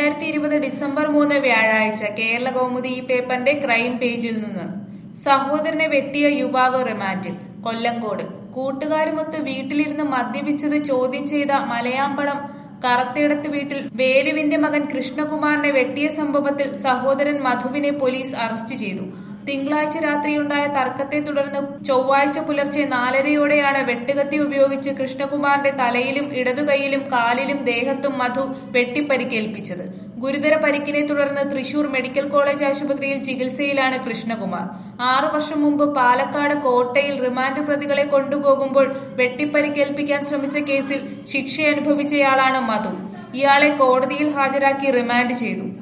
2020 December 3 വ്യാഴാഴ്ച കേരള കൗമുദി ഈ പേപ്പറിന്റെ ക്രൈം പേജിൽ നിന്ന് സഹോദരനെ വെട്ടിയ യുവാവ് റിമാൻഡിൽ. കൊല്ലങ്കോട് കൂട്ടുകാരുമൊത്ത് വീട്ടിലിരുന്ന് മദ്യപിച്ചത് ചോദ്യം ചെയ്ത മലയാമ്പടം കറത്തേടത്ത് വീട്ടിൽ വേലുവിന്റെ മകൻ കൃഷ്ണകുമാറിനെ വെട്ടിയ സംഭവത്തിൽ സഹോദരൻ മധുവിനെ പോലീസ് അറസ്റ്റ് ചെയ്തു. തിങ്കളാഴ്ച രാത്രിയുണ്ടായ തർക്കത്തെ തുടർന്ന് ചൊവ്വാഴ്ച പുലർച്ചെ 4:30യോടെയാണ് വെട്ടുകത്തി ഉപയോഗിച്ച് കൃഷ്ണകുമാറിന്റെ തലയിലും ഇടതുകൈയിലും കാലിലും ദേഹത്തും മധു വെട്ടിപ്പരിക്കേൽപ്പിച്ചത്. ഗുരുതര പരിക്കിനെ തുടർന്ന് തൃശൂർ മെഡിക്കൽ കോളേജ് ആശുപത്രിയിൽ ചികിത്സയിലാണ് കൃഷ്ണകുമാർ. 6 വർഷം മുമ്പ് പാലക്കാട് കോട്ടയിൽ റിമാൻഡ് പ്രതികളെ കൊണ്ടുപോകുമ്പോൾ വെട്ടിപ്പരിക്കേൽപ്പിക്കാൻ ശ്രമിച്ച കേസിൽ ശിക്ഷയനുഭവിച്ചയാളാണ് മധു. ഇയാളെ കോടതിയിൽ ഹാജരാക്കി റിമാൻഡ് ചെയ്തു.